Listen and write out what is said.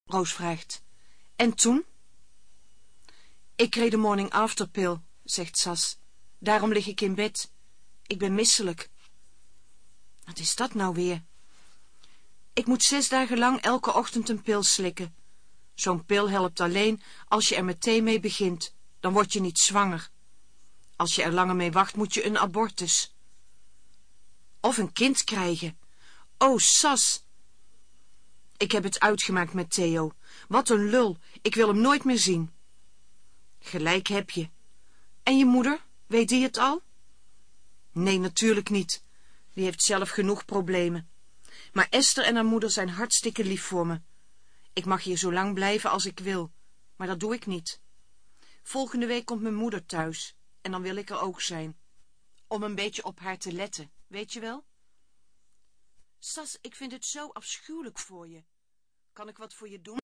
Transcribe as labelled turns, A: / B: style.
A: Roos vraagt. En toen? Ik kreeg de morning after pill, zegt Sas. Daarom lig ik in bed. Ik ben misselijk. Wat is dat nou weer? Ik moet 6 dagen lang elke ochtend een pil slikken. Zo'n pil helpt alleen als je er meteen mee begint. Dan word je niet zwanger. Als je er langer mee wacht, moet je een abortus. Of een kind krijgen. Oh, Sas. Ik heb het uitgemaakt met Theo. Wat een lul. Ik wil hem nooit meer zien. Gelijk heb je. En je moeder? Weet die het al? Nee, natuurlijk niet. Die heeft zelf genoeg problemen. Maar Esther en haar moeder zijn hartstikke lief voor me. Ik mag hier zo lang blijven als ik wil. Maar dat doe ik niet. Volgende week komt mijn moeder thuis. En dan wil ik er ook zijn. Om een beetje op haar te letten, weet je wel? Sas, ik vind het zo afschuwelijk voor je. Kan ik wat voor je doen?